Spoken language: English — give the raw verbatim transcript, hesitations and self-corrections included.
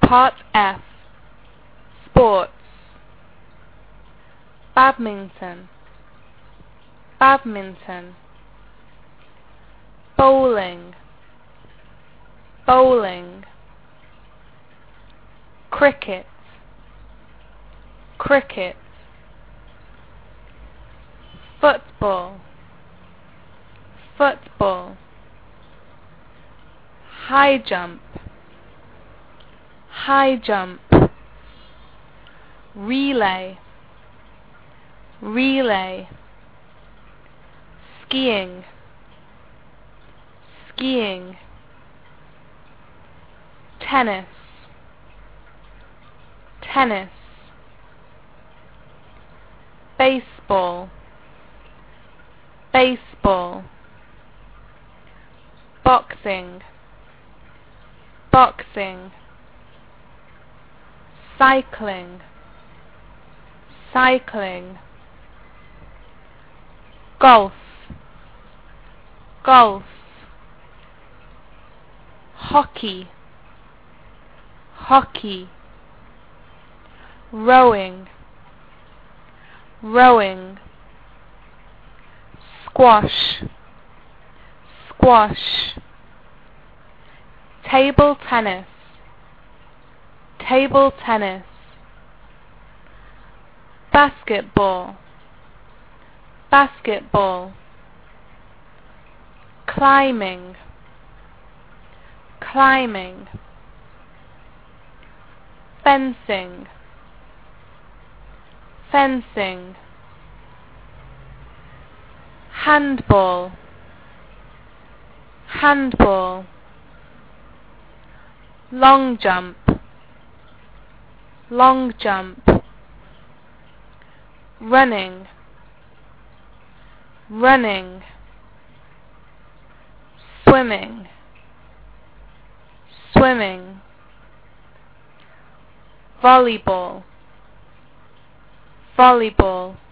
Part F. Sports. Badminton, badminton. Bowling, bowling. Cricket, cricket. Football, football. High jump, high jump. Relay, relay. Skiing, skiing. Tennis, tennis. Baseball, baseball. Boxing, boxing. Cycling, cycling. Golf, golf. Hockey, hockey. Rowing, rowing. Squash, squash. Table tennis, table tennis. Basketball, basketball. Climbing, climbing. Fencing, fencing. Handball, handball. Long jump, long jump. Running, running. Swimming, swimming. Volleyball, volleyball.